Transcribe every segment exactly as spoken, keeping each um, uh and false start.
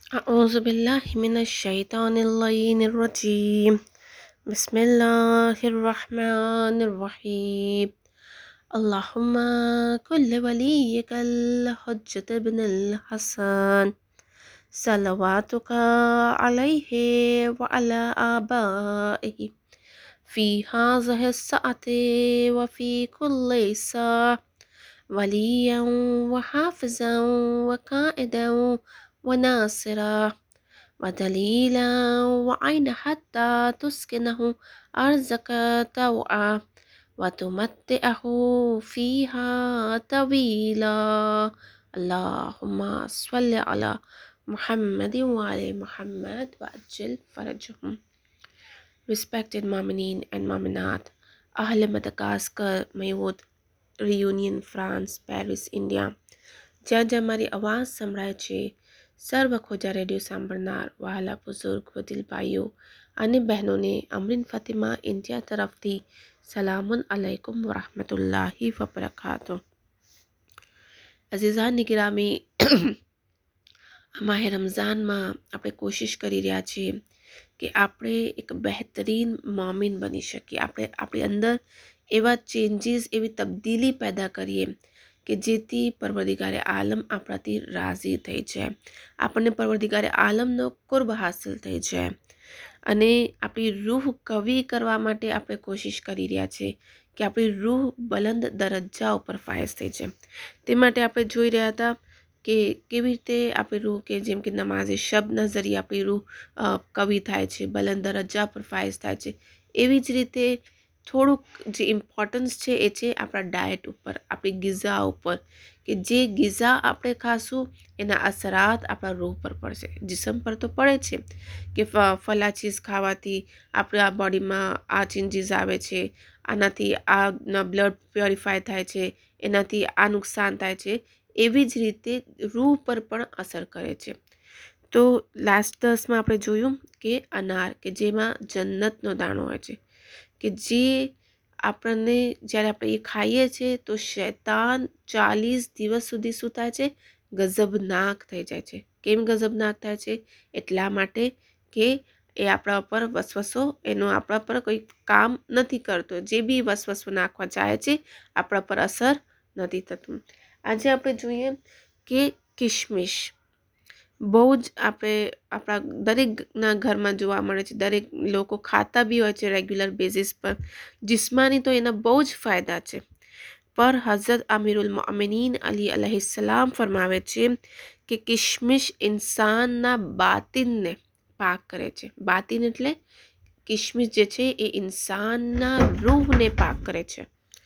أعوذ بالله من الشيطان اللعين الرجيم بسم الله الرحمن الرحيم اللهم كل وليك الحجة بن الحسن صلواتك عليه وعلى آبائه في هذه الساعة وفي كل ساعة وليا وحافظا وقائدا وناصرا ودليلا وعين حتى تسكنه أرزك توعا وتمتعه فيها طويلا اللهم صل على محمد وعلى محمد وأجل فرجهم. Respected Mamineen and Maminat, Ahle Madagascar, Maywood, Reunion, France, Paris, India. જ્યાં જ્યાં મારી આવાજ સંભળાય છે, સર્વ ખોજા રેડિયો સાંભળનાર વહાલા બુઝુર્ગ વડીલ ભાઈઓ અને બહેનોને અમરીન ફાતિમા ઇન્ડિયા તરફથી સલામુન અલૈકુમ વરહમતુલ્લાહી વબરકાતો. અઝીઝાન ગિરામી, માહે રમઝાનમાં આપણે કોશિશ કરી રહ્યા છીએ કે આપણે એક બહેતરીન મોમિન બની શકીએ. આપણે આપણી અંદર એવા ચેન્જીસ, એવી તબદીલી પેદા કરીએ કે જેથી પરવરદિગારે આલમ આપણાથી રાજી થઈ જાય, આપણને પરવરદિગારે આલમનો કુર્બ હાસિલ થઈ જાય અને આપણી રૂહ કવિ કરવા માટે આપણે કોશિશ કરી રહ્યા છીએ કે આપણી રૂહ બલંદ દરજ્જા ઉપર ફાયઝ થઈ જાય. તે માટે આપણે જોઈ રહ્યા હતા કે કેવી રીતે આપણી રૂહ, કે જેમ કે નમાઝે શબના ઝરિયે આપણી રૂહ કવિ થાય છે, બલંદ દરજ્જા પર ફાયઝ થાય છે. એવી જ રીતે થોડુંક જે ઇમ્પોર્ટન્સ છે એ છે આપણા ડાયટ ઉપર, આપણી ગિઝા ઉપર, કે જે ગિઝા આપણે ખાશું એના અસરાત આપણા રૂહ પર પડશે. જિસ્મ પર તો પડે છે કે ફલા ચીઝ ખાવાથી આપણા બોડીમાં આ ચેન્જીસ આવે છે, આનાથી આ બ્લડ પ્યોરિફાય થાય છે, એનાથી આ નુકસાન થાય છે. એવી જ રીતે રૂહ પર પણ અસર કરે છે. તો લાસ્ટ દસમાં આપણે જોયું કે અનાર, કે જેમાં જન્નતનો દાણો હોય છે, કે જે આપણને જ્યારે આપણે એ ખાઈએ છીએ તો શૈતાન ચાલીસ દિવસ સુધી શું થાય છે, ગઝબનાક થઈ જાય છે. કેમ ગઝબનાક થાય છે? એટલા માટે કે એ આપણા ઉપર વસવસો, એનો આપણા પર કોઈ કામ નથી કરતો. જે બી વસવસો નાખવા જાય છે આપણા પર અસર નથી થતું. આજે આપણે જોઈએ કે કિશમિશ બહુ જ આપણે આપણા દરેકના ઘરમાં જોવા મળે છે, દરેક લોકો ખાતા બી હોય છે રેગ્યુલર બેઝિસ પર. જિસ્માની તો એના બહુ જ ફાયદા છે, પર હઝરત અમીરુલ મોમિનીન અલી અલૈહિસ્સલામ ફરમાવે છે કે કિશમિશ ઇન્સાનના બાતિનને પાક કરે છે. બાતિન એટલે કિશમિશ જે છે એ ઇન્સાનના રૂહને પાક કરે છે.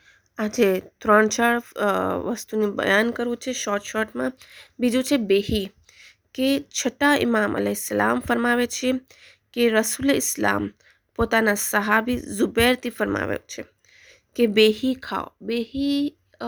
આજે ત્રણ ચાર વસ્તુનું બયાન કરવું છે શોર્ટ શોર્ટમાં. બીજું છે બેહી, કે છઠ્ઠા ઇમામ અલૈહિસ્સલામ ફરમાવે છે કે રસૂલ ઇસ્લામ પોતાના સહાબી ઝુબૈરથી ફરમાવે છે કે બેહી ખાઓ. બેહી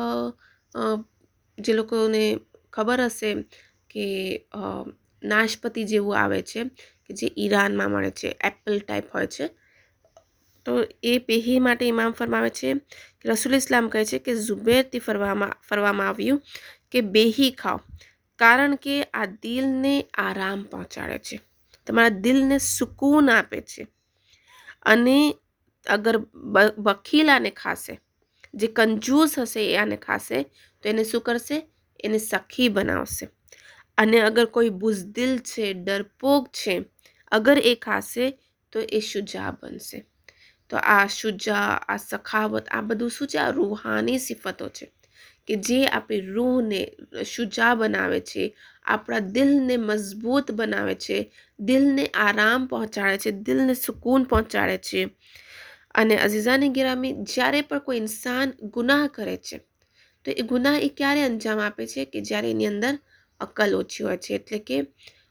જે લોકોને ખબર હશે કે નાશપતિ જેવું આવે છે, કે જે ઈરાનમાં મળે છે, એપલ ટાઈપ હોય છે. તો એ બેહી માટે ઇમામ ફરમાવે છે કે રસૂલ ઇસ્લામ કહે છે કે ઝુબૈરથી ફરવામાં ફરવામાં આવ્યું કે બેહી ખાઓ, કારણ કે આ દિલને આરામ પહોંચાડે છે, તમારા દિલને સુકૂન આપે છે. અને અગર બખીલાને ખાશે, જે કંજૂસ હશે એ આને ખાશે તો એને શું કરશે, એને સખી બનાવશે. અને અગર કોઈ બુઝદિલ છે, ડરપોક છે, અગર એ ખાશે તો એ શુજા બનશે. તો આ શુજા, આ સખાવત, આ બધું શું છે, આ રૂહાની સિફતો છે કે જે આપણી રૂહને શુજા બનાવે છે, આપણા દિલને મજબૂત બનાવે છે, દિલને આરામ પહોંચાડે છે, દિલને સુકૂન પહોંચાડે છે. અને અઝીઝાની ગિરામી, જ્યારે પણ કોઈ ઇન્સાન ગુનાહ કરે છે તો એ ગુનાહ એ ક્યારે અંજામ આપે છે, કે જ્યારે એની અંદર અક્કલ ઓછી હોય છે. એટલે કે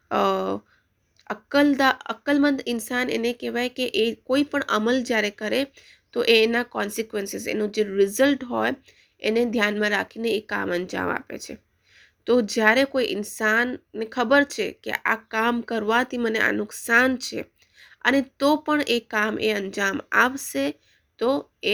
અક્કલદા અક્કલમંદ ઇન્સાન એને કહેવાય કે એ કોઈ પણ અમલ જ્યારે કરે તો એના કોન્સિક્વન્સીસ, એનું જે રિઝલ્ટ હોય એને ધ્યાનમાં રાખીને એ કામ અંજામ આપે છે. તો જ્યારે કોઈ ઇન્સાનને ખબર છે કે આ કામ કરવાથી મને આ નુકસાન છે અને તો પણ એ કામ એ અંજામ આપશે, તો એ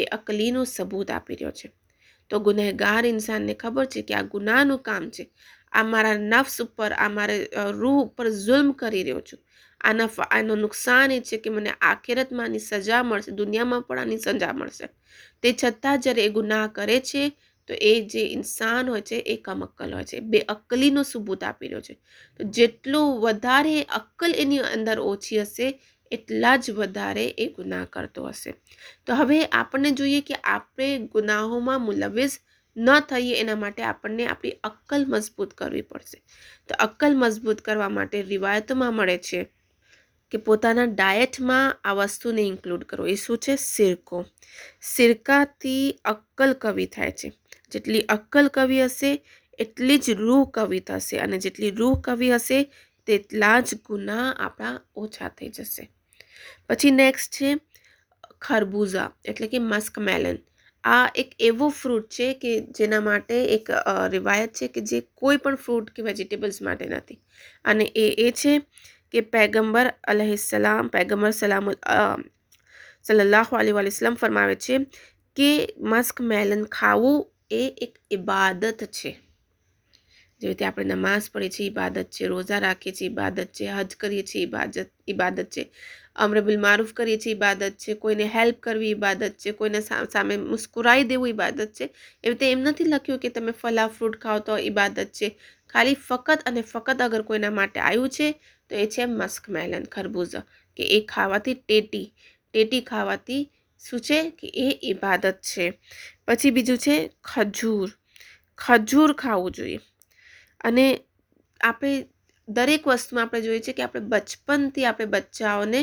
બેઅકલીનો સબૂત આપી રહ્યો છે. તો ગુનેગાર ઇન્સાનને ખબર છે કે આ ગુનાહનું કામ છે, આ મારા નફ્સ ઉપર, આ મારે રૂહ ઉપર જુલ્મ કરી રહ્યો છું. આના આનું નુકસાન એ છે કે મને આખિરતમાં આની સજા મળશે, દુનિયામાં પણ આની સજા મળશે. તે છતાં જ્યારે એ ગુનાહ કરે છે તો એ જે ઇન્સાન હોય છે એ કમઅક્કલ હોય છે, બે અક્કલીનો સબૂત આપી રહ્યો છે. તો જેટલું વધારે અક્કલ એની અંદર ઓછી હશે એટલા જ વધારે એ ગુનાહ કરતો હશે. તો હવે આપણને જોઈએ કે આપણે ગુનાહોમાં મુલવિસ ન થઈએ એના માટે આપણને આપણી અક્કલ મજબૂત કરવી પડશે. તો અક્કલ મજબૂત કરવા માટે રિવાયતોમાં મળે છે કે પોતાના ડાયટમાં આ વસ્તુને ઇન્ક્લુડ કરો. એ શું છે? સિરકો. સિરકાથી અક્કલ કવી થાય છે. જેટલી અક્કલ કવી હશે એટલી જ રૂહ કવી થશે, અને જેટલી રૂહ કવી હશે તેટલા જ ગુનાહ આપણા ઓછા થઈ જશે. પછી નેક્સ્ટ છે ખરબૂજા એટલે કે મસ્કમેલન. આ એક એવો ફ્રૂટ છે કે જેના માટે એક રિવાયત છે કે જે કોઈ પણ ફ્રૂટ કે વેજીટેબલ્સ માટે નથી. અને એ એ છે કે પૈગંબર અલૈહિસ્સલામ પૈગંબર સલામ સલ્લલ્લાહુ અલૈહિ વસલ્લમ ફરમાવે છે કે મસ્ક મેલન ખાવું એ એક ઇબાદત છે. જેવી રીતે આપણે નમાઝ પઢીએ છીએ ઇબાદત છે, રોઝા રાખીએ છીએ ઇબાદત છે, હજ કરીએ છીએ ઇબાદત ઇબાદત છે, અમ્ર બિલ મારૂફ કરીએ છીએ ઇબાદત છે, કોઈને હેલ્પ કરવી ઇબાદત છે, કોઈને સામે મુસ્કુરાઈ દેવું ઇબાદત છે. એવી રીતે એમ નથી લખ્યું કે તમે ફલા ફ્રૂટ ખાઓ તો ઇબાદત છે. ખાલી ફક્ત અને ફક્ત અગર કોઈના માટે આવ્યું છે તો એ છે મસ્ક મેલન, ખરબૂજા, કે એ ખાવાથી ટેટી ટેટી ખાવાથી શું છે કે એ ઇબાદત છે. પછી બીજું છે ખજૂર. ખજૂર ખાવું જોઈએ. અને આપણે દરેક વસ્તુમાં આપણે જોઈએ છીએ કે આપણે બચપનથી આપણે બચ્ચાઓને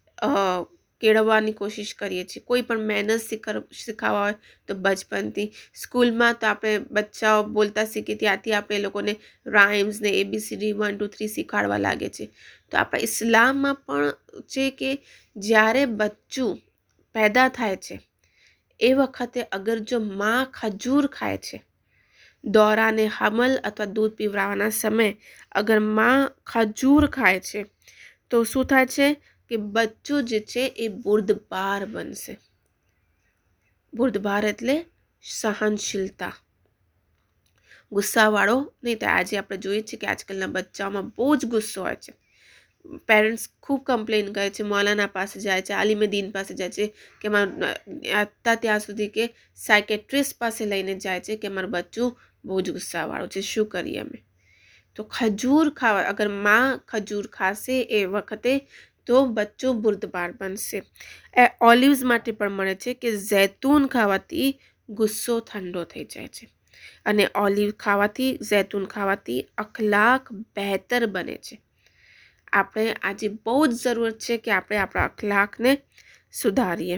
કેળવવાની કોશિશ કરીએ છીએ. કોઈ પણ મેનર્સ શીખવવા હોય તો બચપનથી. સ્કૂલમાં તો આપણે બચ્ચાઓ બોલતા શીખી ત્યાંથી આપણે એ લોકોને રાઇમ્સ ને એબીસીડી વન ટુ થ્રી શીખવાડવા લાગે છે. તો આપણા ઇસ્લામમાં પણ છે કે જ્યારે બચ્ચું પેદા થાય છે એ વખતે અગર જો માં ખજૂર ખાય છે, દોરાને હમલ અથવા દૂધ પીવડાવવાના સમયે અગર માં ખજૂર ખાય છે તો શું થાય છે કે બચ્ચું જે છે એ બુર્દબાર બનશે. બુર્દબાર એટલે સહનશીલતા, ગુસ્સાવાળો નહીં થાય. આજે આપણે જોઈએ છીએ કે આજકાલના બચ્ચાઓમાં બહુ જ ગુસ્સો હોય છે. પેરેન્ટ્સ ખૂબ કમ્પ્લેન કરે છે, મૌલાના પાસે જાય છે, આલિમે દીન પાસે જાય છે, કે અત્યાર ત્યાં સુધી કે સાયકેટ્રિસ્ટ પાસે લઈને જાય છે કે મારું બચ્ચું બહુ જ ગુસ્સાવાળું છે, શું કરીએ અમે? તો ખજૂર ખાવા, અગર માં ખજૂર ખાશે એ વખતે તો બચ્ચું બુર્દબાર બનશે. એ ઓલિવ્સ માટે પણ મળે છે કે ઝૈતૂન ખાવાથી ગુસ્સો ઠંડો થઈ જાય છે. અને ઓલિવ ખાવાથી, ઝૈતૂન ખાવાથી અખલાક બહેતર બને છે. આપણે આજે બહુ જ જરૂરત છે કે આપણે આપણા અખલાકને સુધારીએ.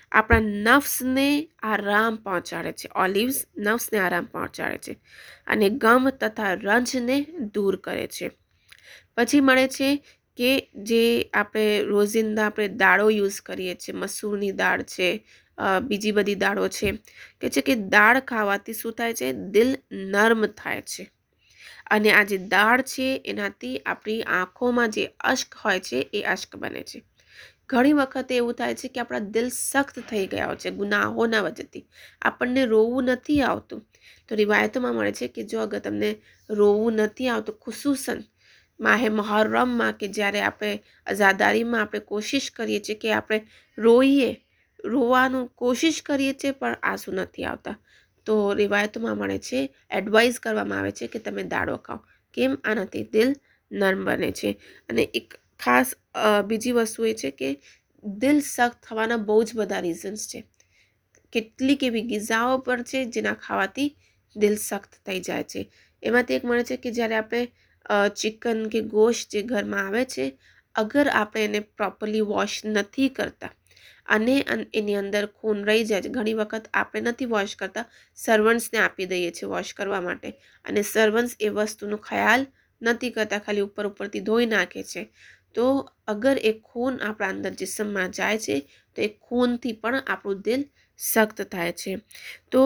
આપણા નફ્સને આરામ પહોંચાડે છે. ઓલિવ્સ નફ્સને આરામ પહોંચાડે છે અને ગમ તથા રંજને દૂર કરે છે. પછી મળે છે કે જે આપણે રોજિંદા આપણે દાળો યુઝ કરીએ છીએ, મસૂરની દાળ છે, બીજી બધી દાળો છે, કે છે કે દાળ ખાવાથી શું થાય છે? દિલ નર્મ થાય છે. અને આ જે દાળ છે એનાથી આપણી આંખોમાં જે અશ્ક હોય છે એ અશ્ક બને છે. ઘણી વખત એવું થાય છે કે આપણા દિલ સખ્ત થઈ ગયા હોય છે ગુનાહોના વજહથી, આપણને રોવું નથી આવતું. તો રિવાયતોમાં મળે છે કે જો અગર તમને રોવું નથી આવતું, ખુસૂસન માહે મુહર્રમમાં કે જ્યારે આપણે આઝાદારીમાં આપણે કોશિશ કરીએ છીએ કે આપણે રોઈએ, રોવાનું કોશિશ કરીએ છીએ પણ આંસુ નથી આવતા, તો રિવાયતોમાં મળે છે, એડવાઇસ કરવામાં આવે છે કે તમે દાળો ખાઓ. કેમ? આનાથી દિલ નરમ બને છે. અને એક ખાસ બીજી વસ્તુ એ છે કે દિલ સખ્ત થવાના બહુ જ બધા રીઝન્સ છે. કેટલીક એવી ગિઝાઓ પર છે જેના ખાવાથી દિલ સખ્ત થઈ જાય છે. એમાંથી એક મળે છે કે જ્યારે આપણે ચિકન કે ગોશ્ત જે ઘરમાં આવે છે, અગર આપણે એને પ્રોપરલી વોશ નથી કરતા અને એની અંદર ખૂન રહી જાય છે, ઘણી વખત આપણે નથી વોશ કરતા, સર્વન્ટ્સને આપી દઈએ છીએ વોશ કરવા માટે, અને સર્વન્ટ્સ એ વસ્તુનો ખ્યાલ નથી કરતા, ખાલી ઉપર ઉપરથી ધોઈ નાખે છે. તો અગર એ ખૂન આપણા અંદર જિસ્મમાં જાય છે તો એ ખૂનથી પણ આપણું દિલ સખ્ત થાય છે. તો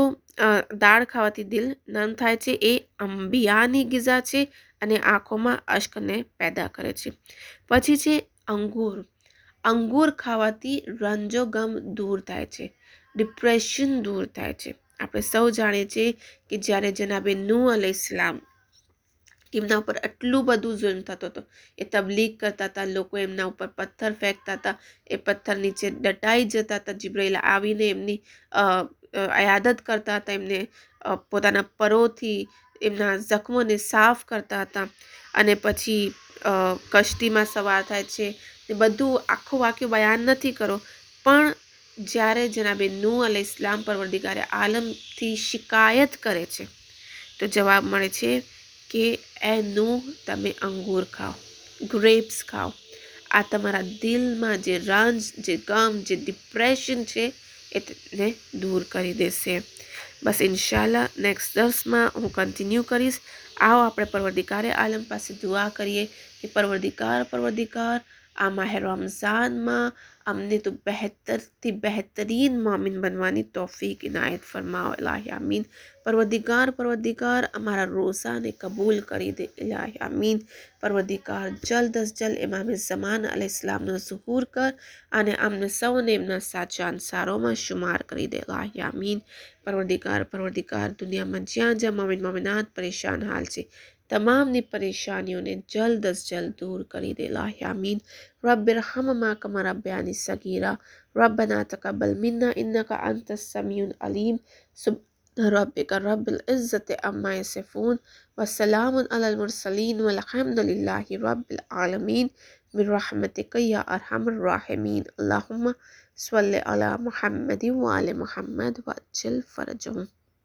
દાળ ખાવાથી દિલ નરમ થાય છે. એ અંબિયાની ગિઝા છે અને આંખોમાં અશ્કને પેદા કરે છે. પછી છે અંગૂર. અંગૂર ખાવાથી રંજો ગમ દૂર થાય છે, ડિપ્રેશન દૂર થાય છે. આપણે સૌ જાણીએ છીએ કે જ્યારે જનાબે નૂહ અલૈહિસ્સલામ એમના ઉપર આટલું બધું જુલ્મ થતો હતો. એ તબલીગ કરતા હતા, લોકો એમના ઉપર પથ્થર ફેંકતા હતા, એ પથ્થર નીચે દટાઈ જતા હતા. જિબ્રાઈલ આવીને એમની આયાદત કરતા હતા, એમને પોતાના પરોથી એમના જખ્મોને સાફ કરતા હતા. અને પછી કશ્તીમાં સવાર થાય છે. એ બધું આખું વાક્ય બયાન નથી કરો, પણ જ્યારે જનાબે નૂહ અલૈહિસ સલામ પરવરદિગારે આલમથી શિકાયત કરે છે તો જવાબ મળે છે કે એ નૂહ, તમે અંગૂર ખાઓ, ગ્રેપ્સ ખાઓ. આ તમારા દિલમાં જે રંજ, જે ગમ, જે ડિપ્રેશન છે એ તેને દૂર કરી દેશે. બસ ઇન્શાલ્લાહ નેક્સ્ટ દર્સમાં હું કન્ટિન્યુ કરીશ. આવો આપણે પરવરદિગારે આલમ પાસે દુઆ કરીએ કે પરવરદિગાર પરવરદિગાર આ માહે રમઝાનમાં અમને તો બહેતરથી બહેતરીન મોમિન બનવાની તૌફીક ઇનાયત ફરમાઓ ઇલાહી આમીન. પરવરદિગાર પરવરદિગાર અમારા રોज़ાને કબૂલ કરી દે ઇલાહી આમીન. પરવરદિગાર જલ્દ અજ જલ્દ ઇમામ ઝમાન અલૈહિસ્સલામનો ઝુહૂર કર અને અમને સૌને એમના સાચા અંસારોમાં શુમાર કરી દે ઇલાહી આમીન. પરવરદિગાર પરવરદિગાર દુનિયામાં જ્યાં જ્યાં મોમિન મોમિનાત પરેશાન હાલ છે તમામની પરેશાનીઓને જલ્દ અજ જલ્દ દૂર કરી દે ઇલાહી આમીન. रब्बिरहम्हुमा कमा रब्बयानी सगीरा रब्बना तक़ब्बल मिन्ना इन्नका अंतस समीउल अलीम सुब्हान रब्बिका रब्बिल इज़्ज़ति अम्मा यसिफून व सलामुन अलल मुरसलीन वल्हम्दुलिल्लाहि रब्बिल आलमीन बिर्रहमतिका या अरहमर राहिमीन अल्लाहुम्मा स्वल्लि अला मुहम्मदिन व आलि मुहम्मद व अज्जिल फरजहुम।